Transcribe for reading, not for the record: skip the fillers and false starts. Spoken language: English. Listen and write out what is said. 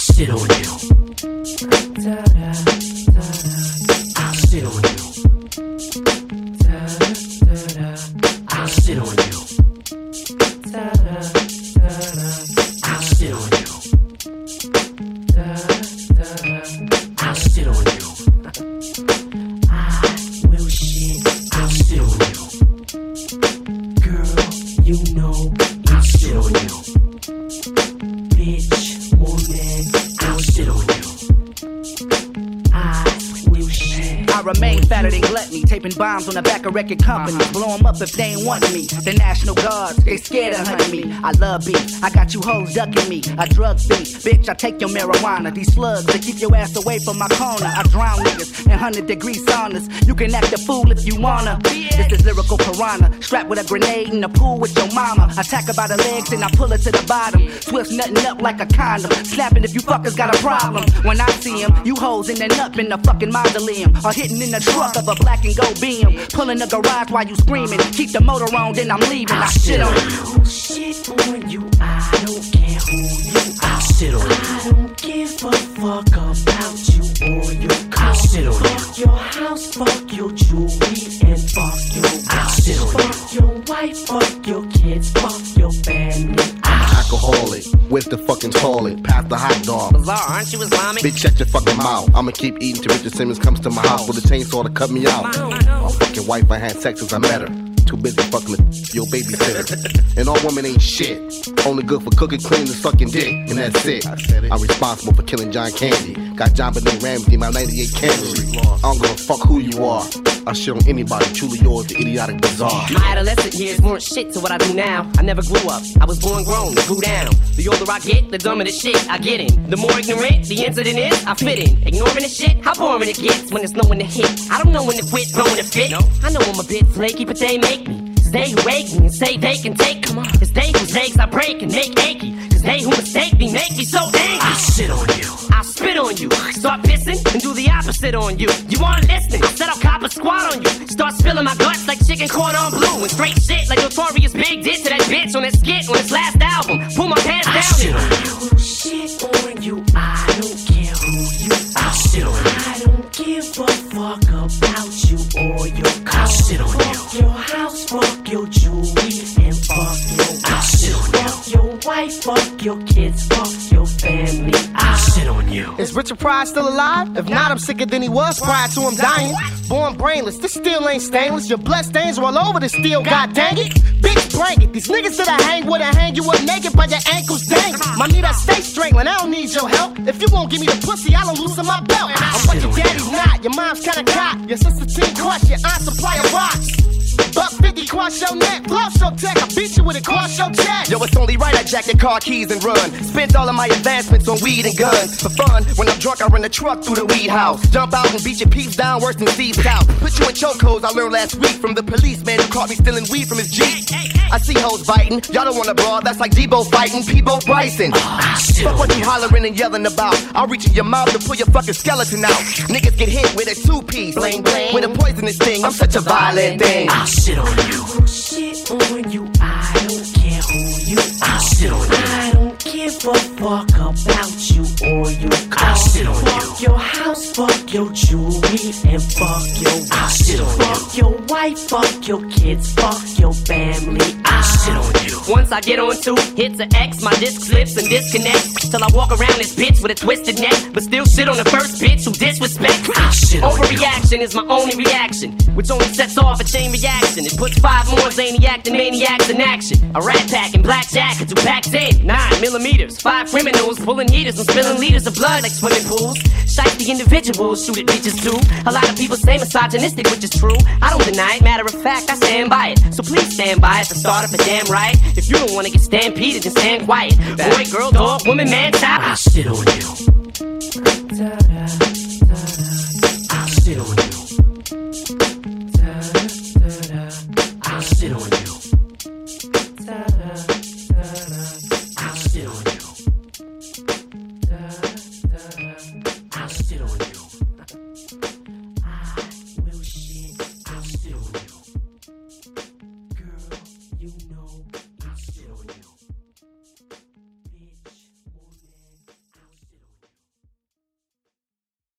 shit on you. I'll shit on you. I'll shit on you. I'll shit on you. I'll shit on you. I will shit. I'll shit on you. Girl, you know I'll shit on you. Bitch, woman, I'll shit on you. I will shit. I remain fatter than gluttony, taping bombs on the back of record companies. Blow them up if they ain't want me. The National Guards, they scared to hunt me. I love beef, I got you hoes ducking me. A drug thief, bitch, I take your marijuana. These slugs, they keep your ass away from my corner. I drown niggas in 100-degree saunas. You can act a fool if you wanna. This is lyrical piranha, strapped with a grenade in the pool with your mama. Attack her by the legs and I pull her to the bottom. Swift nutting up like a condom, snapping if you fuckers got a problem. When I see him, you hoes in the up in the fucking mausoleum, or hitting in the truck of a black and gold beam. Pulling the garage while you screaming. Keep the motor on, then I'm leaving. I shit on you. Shit on you. I don't care who you are. I'll shit on you. I don't give a fuck about you or your car. I'll shit on you. Fuck your house, fuck your jewelry, and fuck your watch. I'll shit on you. Fuck your wife, fuck your kids, fuck your family. Alcoholic, where's the fucking toilet? Pass the hot dog. Bizarre, aren't you Islamic? Bitch, shut your fucking mouth. I'ma keep eating till Richard Simmons comes to my house with a chainsaw to cut me out. My fucking wife, I had sex since I met her. Too busy fucking your babysitter. And all women ain't shit. Only good for cooking, cleaning, and sucking dick. And that's it. I'm responsible for killing John Candy. Got John Benet Ramsey, my 98 Camry. I don't give a fuck who you are. I shit on anybody, truly yours, the idiotic bizarre. My adolescent years weren't shit to what I do now. I never grew up, I was born grown, grew down. The older I get, the dumber the shit I get in. The more ignorant the incident is, I fit in. Ignoring the shit, how boring it gets when there's no one to hit. I don't know when to quit, throwing a fit. I know I'm a bit flaky, but they make me. It's they who rake me and say they can take. Come on. It's they whose legs I break and make achy. Cause they who mistake me make me so angry. I'll shit on you. I'll spit on you. Start pissing and do the opposite on you. You aren't listening. I'll set up cop a squad on you. Start spilling my guts like chicken cordon bleu. And straight shit like Notorious Big did to that bitch on that skit on his last album. Pull my pants down. I'll shit on you. Shit on you. I don't care who you are. I'll shit on you. I don't give a fuck about you or your car. I'll shit on you. Fuck your house, fuck your jewelry, and fuck your watch. I'll shit on you. Fuck your wife, fuck your kids, fuck your family. I'll shit on you. Is Richard Pryor still alive? If not, I'm sicker than he was prior to him dying. Born brainless, this steel ain't stainless. Your blood stains are all over the steel, god dang it. Bitch, bring it. These niggas that I hang with, I hang you up naked by your ankles dangling. My meat, I stay strangling, I don't need your help. If you won't give me the pussy, I don't loosen my belt. I'm what your daddy's not, your mom's kinda cock. Your sister team crush, your aunt supply of rocks. $150 cross your neck, floss your tech. I beat you with it, cross your chest. Yo, it's only right I jack your car keys and run. Spent all of my advancements on weed and guns. For fun, when I'm drunk, I run the truck through the weed house. Jump out and beat your peeps down worse than Steve Stout. Put you in chokeholds, I learned last week from the policeman who caught me stealing weed from his Jeep. I see hoes biting, y'all don't wanna brawl. That's like Debo fighting Peebo Bryson. Fuck what you hollering and yelling about. I'll reach in your mouth to pull your fucking skeleton out. Niggas get hit with a two-piece, bling bling, with a poisonous thing. I'm such a violent thing. I'll shit on you. Shit on you. I don't care who you are. I'll shit on you. I don't give a fuck about you or your car. I'll shit on you. Fuck your house, fuck your jewelry, and fuck your watch. I'll shit on you. Fuck your wife, fuck your kids, fuck your family. I'll shit on you. Once I get on two hits of X, my disc slips and disconnects. Till I walk around this bitch with a twisted neck. But still shit on the first bitch who disrespects. I'll shit on you. Overreaction is my only reaction, which only sets off a chain reaction. It puts 5 more zaniac than maniacs in action. A rat pack and black jackets who packs in 9mm. 5 criminals pulling heaters and spilling liters of blood like swimming pools. Shiesty individuals shoot at bitches too. A lot of people say misogynistic, which is true. I don't deny it, matter of fact, I stand by it. So please stand by it to start up a damn riot. If you don't wanna get stampeded, then stand quiet. Boy, girl, dog, woman, man, child. I'll shit on you.